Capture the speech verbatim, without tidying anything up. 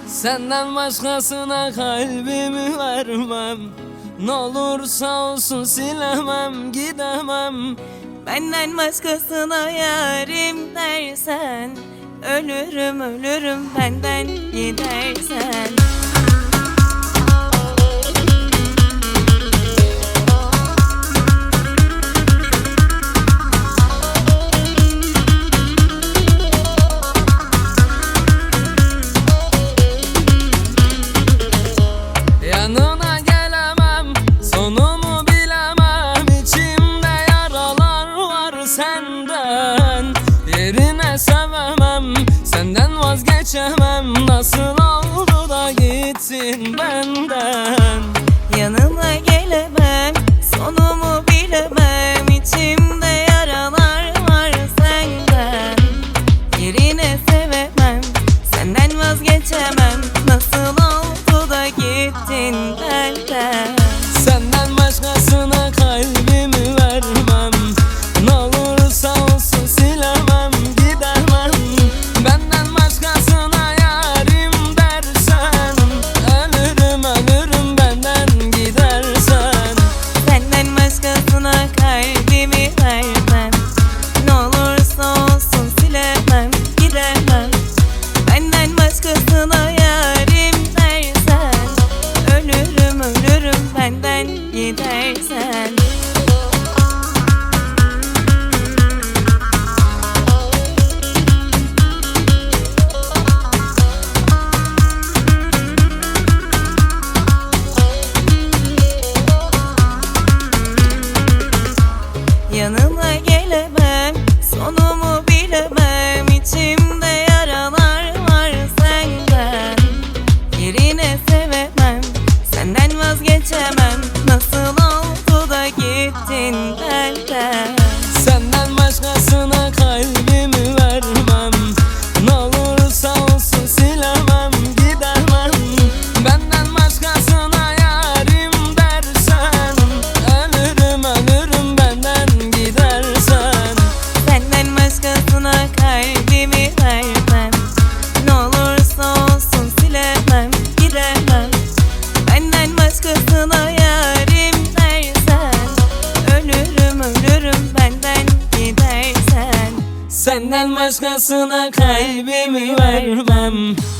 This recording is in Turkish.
Senden başkasına kalbimi vermem. Ne olursa olsun silemem, gidemem. Benden başkasına yarim dersen, ölürüm ölürüm benden gidersen. Yanına gelemem, sonumu bilemem. İçimde yaralar var senden. Yerine sevemem, senden vazgeçemem. Nasıl oldu da gittin benden? Yanına gelemem, sonumu bilemem. İçimde yaralar var senden. Yerine sevemem, senden vazgeçemem. Nasıl oldu da gittin benden? Senden başkasına kalbimi vermem. Ne olursa olsun silemem, gidemem. Benden başkasına yarim dersen, ölürüm ölürüm benden gidersen. Senden başkasına kalbimi vermem. Ne olursa olsun silemem, gidemem. Benden başkasına yarim dersen, ölürüm ölürüm benden gidersen. Yanına gelemem, sonumu bilemem. İçimde yaralar var senden. Yerine sevemem, senden vazgeçemem. Nasıl oldu da gittin benden? Senden başkasına kalbimi vermem. Ne olursa olsun silemem, gidemem. Benden başkasına yarim dersen, ölürüm ölürüm benden gidersen. Senden başkasına kalbimi vermem. Ne olursa olsun silemem, gidemem. Benden başkasına yarim dersen, ölürüm ölürüm benden gidersen. Senden başkasına kalbimi vermem.